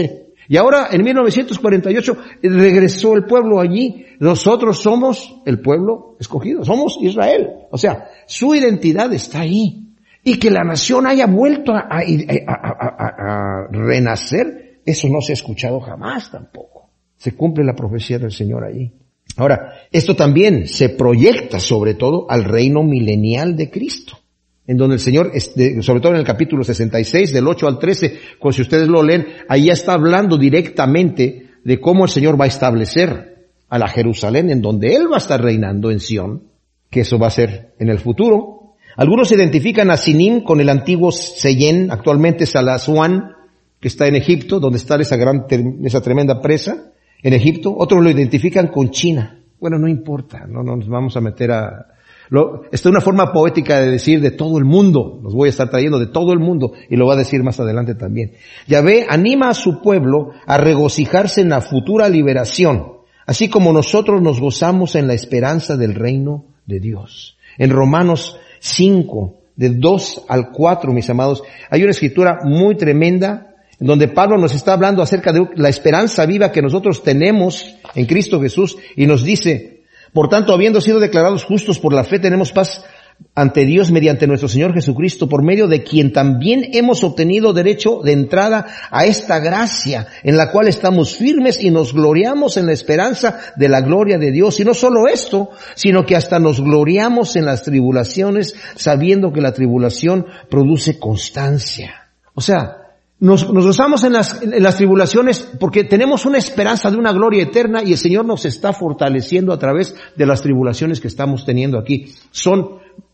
Y ahora, en mil novecientos cuarenta y ocho, regresó el pueblo allí. Nosotros somos el pueblo escogido, somos Israel. O sea, su identidad está ahí. Y que la nación haya vuelto a, a, a, a, a renacer, eso no se ha escuchado jamás tampoco. Se cumple la profecía del Señor allí. Ahora, esto también se proyecta sobre todo al reino milenial de Cristo, en donde el Señor, sobre todo en el capítulo sesenta y seis, del ocho al trece, pues si ustedes lo leen, ahí ya está hablando directamente de cómo el Señor va a establecer a la Jerusalén, en donde Él va a estar reinando en Sión, que eso va a ser en el futuro. Algunos identifican a Sinim con el antiguo Seyén, actualmente Salasuán, que está en Egipto, donde está esa gran, esa tremenda presa, en Egipto. Otros lo identifican con China. Bueno, no importa, no, no nos vamos a meter a... Lo, esta es una forma poética de decir de todo el mundo, los voy a estar trayendo de todo el mundo, y lo va a decir más adelante también. Yahvé anima a su pueblo a regocijarse en la futura liberación, así como nosotros nos gozamos en la esperanza del reino de Dios. En Romanos cinco, de dos al cuatro, mis amados, hay una escritura muy tremenda, en donde Pablo nos está hablando acerca de la esperanza viva que nosotros tenemos en Cristo Jesús, y nos dice: por tanto, habiendo sido declarados justos por la fe, tenemos paz ante Dios mediante nuestro Señor Jesucristo, por medio de quien también hemos obtenido derecho de entrada a esta gracia, en la cual estamos firmes y nos gloriamos en la esperanza de la gloria de Dios. Y no solo esto, sino que hasta nos gloriamos en las tribulaciones, sabiendo que la tribulación produce constancia. O sea, Nos, nos gozamos en las, en las tribulaciones porque tenemos una esperanza de una gloria eterna, y el Señor nos está fortaleciendo a través de las tribulaciones que estamos teniendo aquí. Son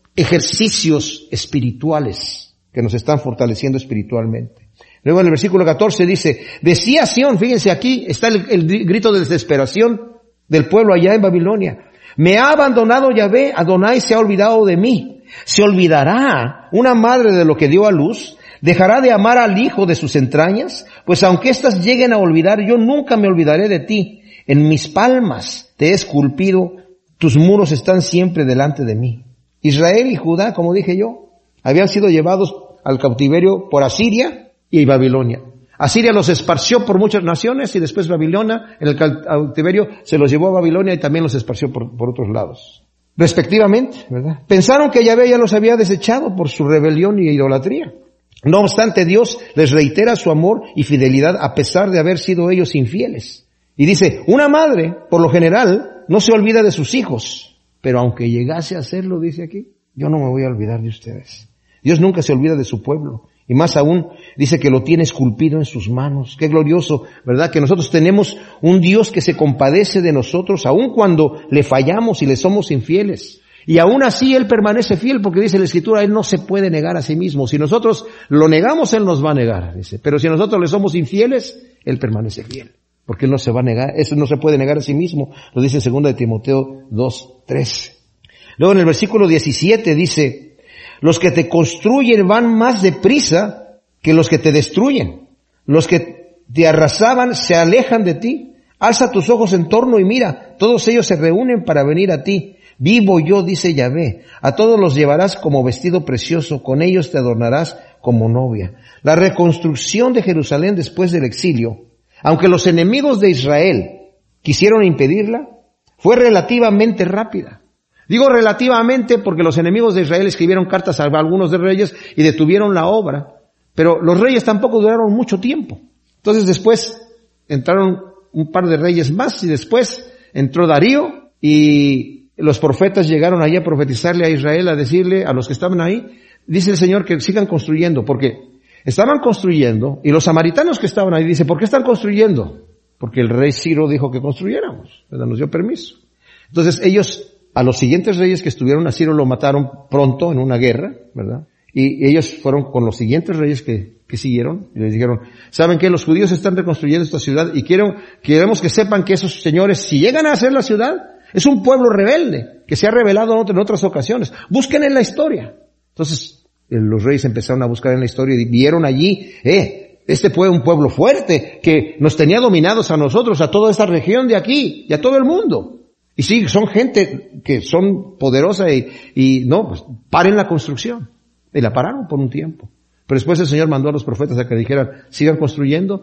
ejercicios espirituales que nos están fortaleciendo espiritualmente. Luego en el versículo catorce dice: decía Sión, fíjense, aquí está el, el grito de desesperación del pueblo allá en Babilonia: me ha abandonado Yahvé, Adonai se ha olvidado de mí. ¿Se olvidará una madre de lo que dio a luz? ¿Dejará de amar al hijo de sus entrañas? Pues aunque éstas lleguen a olvidar, yo nunca me olvidaré de ti. En mis palmas te he esculpido, tus muros están siempre delante de mí. Israel y Judá, como dije yo, habían sido llevados al cautiverio por Asiria y Babilonia. Asiria los esparció por muchas naciones, y después Babilonia, en el cautiverio, se los llevó a Babilonia y también los esparció por, por otros lados, respectivamente, ¿verdad? Pensaron que Yahvé ya los había desechado por su rebelión y idolatría. No obstante, Dios les reitera su amor y fidelidad a pesar de haber sido ellos infieles. Y dice: una madre, por lo general, no se olvida de sus hijos, pero aunque llegase a hacerlo, dice aquí, yo no me voy a olvidar de ustedes. Dios nunca se olvida de su pueblo, y más aún, dice que lo tiene esculpido en sus manos. Qué glorioso, ¿verdad? Que nosotros tenemos un Dios que se compadece de nosotros, aun cuando le fallamos y le somos infieles. Y aún así Él permanece fiel, porque dice la Escritura, Él no se puede negar a sí mismo. Si nosotros lo negamos, Él nos va a negar, dice. Pero si nosotros le somos infieles, Él permanece fiel, porque Él no se va a negar, eso no se puede negar a sí mismo. Lo dice en segunda de Timoteo dos, trece. Luego en el versículo diecisiete dice: los que te construyen van más deprisa que los que te destruyen. Los que te arrasaban se alejan de ti. Alza tus ojos en torno y mira, todos ellos se reúnen para venir a ti. Vivo yo, dice Yahvé, a todos los llevarás como vestido precioso, con ellos te adornarás como novia. La reconstrucción de Jerusalén después del exilio, aunque los enemigos de Israel quisieron impedirla, fue relativamente rápida. Digo relativamente porque los enemigos de Israel escribieron cartas a algunos de reyes y detuvieron la obra, pero los reyes tampoco duraron mucho tiempo. Entonces después entraron un par de reyes más, y después entró Darío, y los profetas llegaron allí a profetizarle a Israel, a decirle a los que estaban ahí, dice el Señor que sigan construyendo, porque estaban construyendo, y los samaritanos que estaban ahí, dice, ¿por qué están construyendo? Porque el rey Ciro dijo que construyéramos, ¿verdad? Nos dio permiso. Entonces ellos, a los siguientes reyes que estuvieron, a Ciro lo mataron pronto en una guerra, ¿verdad? Y ellos fueron con los siguientes reyes que, que siguieron, y les dijeron: ¿saben qué? Los judíos están reconstruyendo esta ciudad, y quiero, queremos que sepan que esos señores, si llegan a hacer la ciudad, es un pueblo rebelde, que se ha rebelado en otras ocasiones. Busquen en la historia. Entonces, los reyes empezaron a buscar en la historia y vieron allí, eh, este fue un pueblo fuerte, que nos tenía dominados a nosotros, a toda esta región de aquí, y a todo el mundo. Y sí, son gente que son poderosa y, y no, pues paren la construcción. Y la pararon por un tiempo. Pero después el Señor mandó a los profetas a que dijeran: sigan construyendo.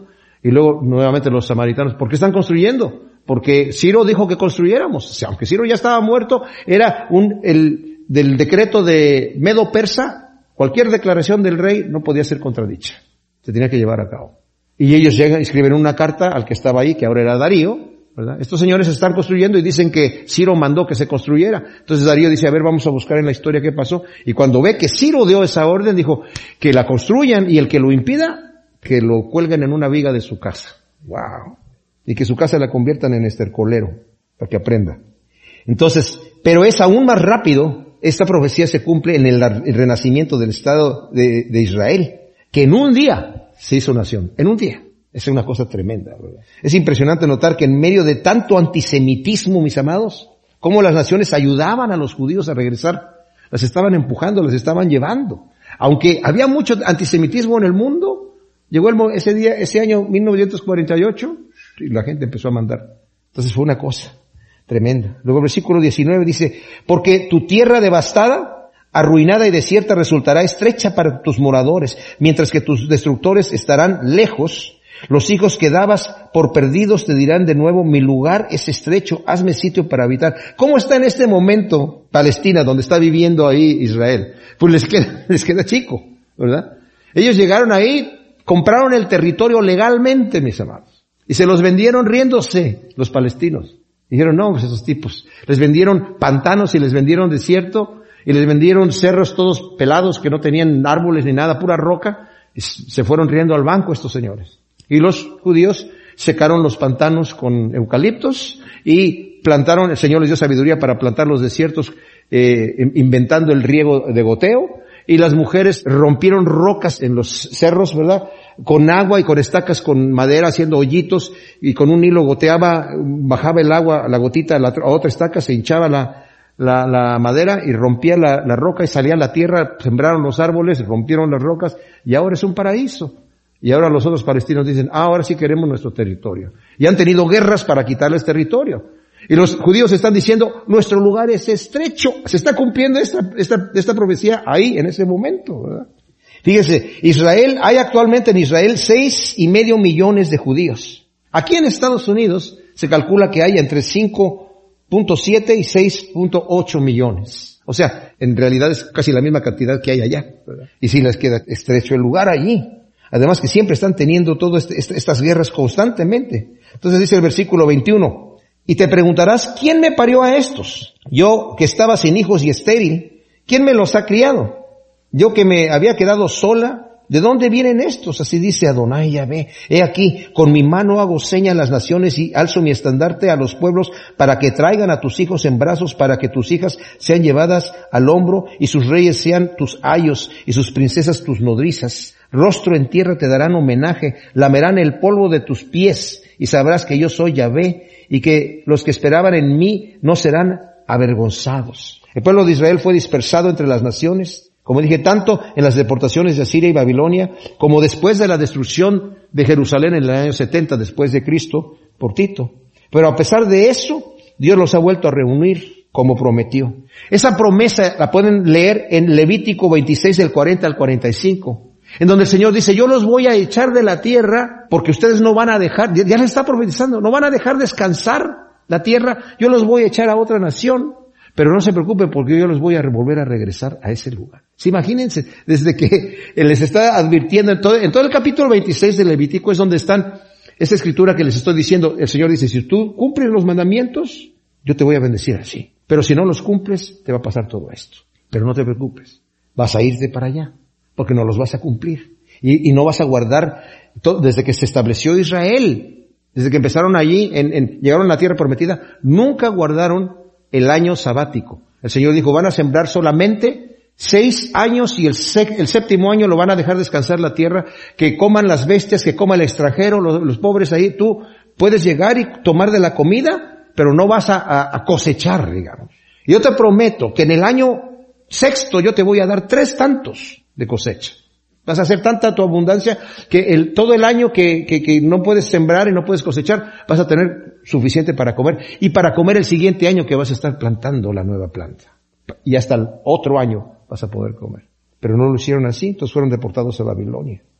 Y luego nuevamente los samaritanos, ¿por qué están construyendo? Porque Ciro dijo que construyéramos. O sea, aunque Ciro ya estaba muerto, era un, el, del decreto de Medo-Persa, cualquier declaración del rey no podía ser contradicha. Se tenía que llevar a cabo. Y ellos llegan y escriben una carta al que estaba ahí, que ahora era Darío, ¿verdad? Estos señores están construyendo y dicen que Ciro mandó que se construyera. Entonces Darío dice, a ver, vamos a buscar en la historia qué pasó. Y cuando ve que Ciro dio esa orden, dijo que la construyan y el que lo impida, que lo cuelguen en una viga de su casa. ¡Wow! Y que su casa la conviertan en estercolero, para que aprenda. Entonces, pero es aún más rápido, esta profecía se cumple en el, el renacimiento del Estado de, de Israel, que en un día se hizo nación, en un día. Es una cosa tremenda, ¿verdad? Es impresionante notar que en medio de tanto antisemitismo, mis amados, cómo las naciones ayudaban a los judíos a regresar, las estaban empujando, las estaban llevando. Aunque había mucho antisemitismo en el mundo, llegó el, ese día, ese año mil novecientos cuarenta y ocho, y la gente empezó a mandar. Entonces fue una cosa tremenda. Luego el versículo diecinueve dice, porque tu tierra devastada, arruinada y desierta resultará estrecha para tus moradores, mientras que tus destructores estarán lejos. Los hijos que dabas por perdidos te dirán de nuevo, mi lugar es estrecho, hazme sitio para habitar. ¿Cómo está en este momento Palestina, donde está viviendo ahí Israel? Pues les queda, les queda chico, ¿verdad? Ellos llegaron ahí, compraron el territorio legalmente, mis amados. Y se los vendieron riéndose los palestinos. Dijeron, no, pues esos tipos. Les vendieron pantanos y les vendieron desierto y les vendieron cerros todos pelados que no tenían árboles ni nada, pura roca. Y se fueron riendo al banco estos señores. Y los judíos secaron los pantanos con eucaliptos y plantaron, el Señor les dio sabiduría para plantar los desiertos, eh, inventando el riego de goteo. Y las mujeres rompieron rocas en los cerros, ¿verdad? Con agua y con estacas con madera, haciendo hoyitos, y con un hilo goteaba, bajaba el agua, la gotita a, la, a otra estaca, se hinchaba la, la, la madera y rompía la, la roca y salía la tierra, sembraron los árboles, rompieron las rocas, y ahora es un paraíso. Y ahora los otros palestinos dicen, ah, ahora sí queremos nuestro territorio. Y han tenido guerras para quitarles territorio. Y los judíos están diciendo, nuestro lugar es estrecho. Se está cumpliendo esta, esta, esta profecía ahí, en ese momento, ¿verdad? Fíjese, Israel, hay actualmente en Israel seis y medio millones de judíos. Aquí en Estados Unidos se calcula que hay entre cinco punto siete y seis punto ocho millones. O sea, en realidad es casi la misma cantidad que hay allá, ¿verdad? Y sí les queda estrecho el lugar allí. Además que siempre están teniendo todas este, estas guerras constantemente. Entonces dice el versículo veintiuno, y te preguntarás, ¿quién me parió a estos? Yo que estaba sin hijos y estéril, ¿quién me los ha criado? Yo que me había quedado sola, ¿de dónde vienen estos? Así dice Adonai Yahvé. He aquí, con mi mano hago seña a las naciones y alzo mi estandarte a los pueblos para que traigan a tus hijos en brazos, para que tus hijas sean llevadas al hombro y sus reyes sean tus ayos y sus princesas tus nodrizas. Rostro en tierra te darán homenaje, lamerán el polvo de tus pies y sabrás que yo soy Yahvé y que los que esperaban en mí no serán avergonzados. El pueblo de Israel fue dispersado entre las naciones, como dije, tanto en las deportaciones de Asiria y Babilonia, como después de la destrucción de Jerusalén en el año setenta después de Cristo por Tito. Pero a pesar de eso, Dios los ha vuelto a reunir como prometió. Esa promesa la pueden leer en Levítico veintiséis del cuarenta al cuarenta y cinco. En donde el Señor dice, yo los voy a echar de la tierra porque ustedes no van a dejar, ya les está profetizando, no van a dejar descansar la tierra, yo los voy a echar a otra nación, pero no se preocupen porque yo los voy a volver a regresar a ese lugar. Sí, imagínense, desde que les está advirtiendo en todo, en todo el capítulo veintiséis de Levítico es donde están esa escritura que les estoy diciendo, el Señor dice, si tú cumples los mandamientos, yo te voy a bendecir así, pero si no los cumples, te va a pasar todo esto, pero no te preocupes, vas a irte para allá. Porque no los vas a cumplir. Y, y no vas a guardar, todo, desde que se estableció Israel, desde que empezaron allí, en, en, llegaron a la tierra prometida, nunca guardaron el año sabático. El Señor dijo, van a sembrar solamente seis años y el, sec, el séptimo año lo van a dejar descansar la tierra, que coman las bestias, que coma el extranjero, los, los pobres ahí. Tú puedes llegar y tomar de la comida, pero no vas a, a, a cosechar, digamos. Y yo te prometo que en el año sexto yo te voy a dar tres tantos de cosecha. Vas a hacer tanta tu abundancia que el, todo el año que, que, que no puedes sembrar y no puedes cosechar, vas a tener suficiente para comer y para comer el siguiente año que vas a estar plantando la nueva planta. Y hasta el otro año vas a poder comer. Pero no lo hicieron así, entonces fueron deportados a Babilonia.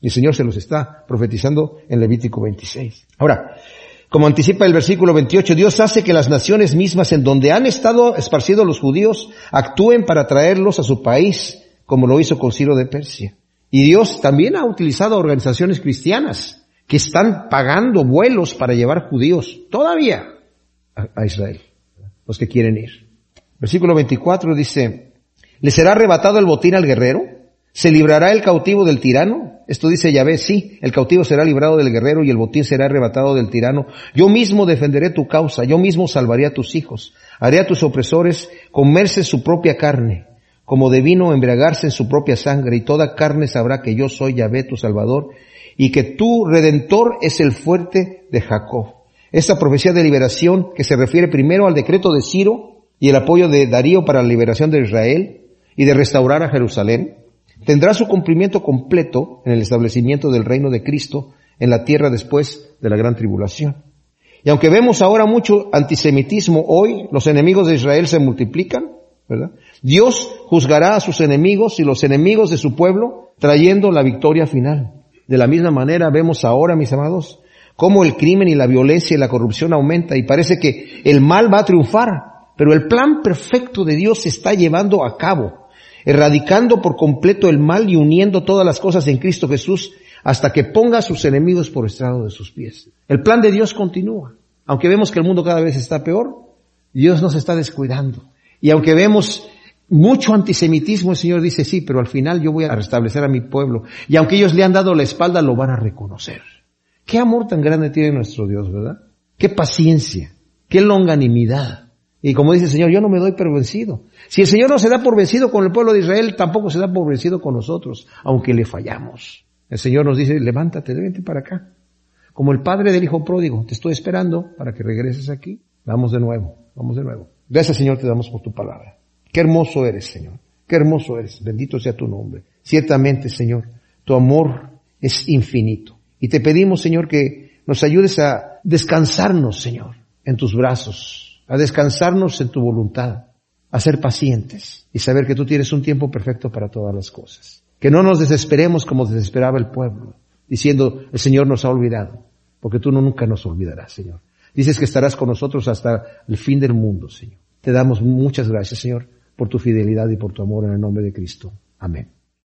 Y el Señor se los está profetizando en Levítico veintiséis. Ahora, como anticipa el versículo veintiocho, Dios hace que las naciones mismas en donde han estado esparcidos los judíos actúen para traerlos a su país, como lo hizo con Ciro de Persia. Y Dios también ha utilizado organizaciones cristianas que están pagando vuelos para llevar judíos todavía a, a Israel, los que quieren ir. Versículo veinticuatro dice, ¿le será arrebatado el botín al guerrero? ¿Se librará el cautivo del tirano? Esto dice Yahvé, sí, el cautivo será librado del guerrero y el botín será arrebatado del tirano. Yo mismo defenderé tu causa, yo mismo salvaré a tus hijos. Haré a tus opresores comerse su propia carne, como de vino embriagarse en su propia sangre, y toda carne sabrá que yo soy Yahvé tu Salvador, y que tu Redentor es el fuerte de Jacob. Esta profecía de liberación, que se refiere primero al decreto de Ciro y el apoyo de Darío para la liberación de Israel y de restaurar a Jerusalén, tendrá su cumplimiento completo en el establecimiento del reino de Cristo en la tierra después de la gran tribulación. Y aunque vemos ahora mucho antisemitismo hoy, los enemigos de Israel se multiplican, ¿verdad? Dios juzgará a sus enemigos y los enemigos de su pueblo, trayendo la victoria final. De la misma manera vemos ahora, mis amados, cómo el crimen y la violencia y la corrupción aumenta y parece que el mal va a triunfar, pero el plan perfecto de Dios se está llevando a cabo, erradicando por completo el mal y uniendo todas las cosas en Cristo Jesús hasta que ponga a sus enemigos por estrado de sus pies. El plan de Dios continúa. Aunque vemos que el mundo cada vez está peor, Dios nos está descuidando. Y aunque vemos mucho antisemitismo, el Señor dice, sí, pero al final yo voy a restablecer a mi pueblo. Y aunque ellos le han dado la espalda, lo van a reconocer. Qué amor tan grande tiene nuestro Dios, ¿verdad? Qué paciencia, qué longanimidad. Y como dice el Señor, yo no me doy por vencido. Si el Señor no se da por vencido con el pueblo de Israel, tampoco se da por vencido con nosotros, aunque le fallamos. El Señor nos dice, levántate, vente para acá. Como el padre del hijo pródigo, te estoy esperando para que regreses aquí. Vamos de nuevo, vamos de nuevo. Gracias, Señor, te damos por tu palabra. Qué hermoso eres, Señor. Qué hermoso eres. Bendito sea tu nombre. Ciertamente, Señor, tu amor es infinito. Y te pedimos, Señor, que nos ayudes a descansarnos, Señor, en tus brazos, a descansarnos en tu voluntad, a ser pacientes y saber que tú tienes un tiempo perfecto para todas las cosas. Que no nos desesperemos como desesperaba el pueblo, diciendo, el Señor nos ha olvidado, porque tú no, nunca nos olvidarás, Señor. Dices que estarás con nosotros hasta el fin del mundo, Señor. Te damos muchas gracias, Señor, por tu fidelidad y por tu amor en el nombre de Cristo. Amén.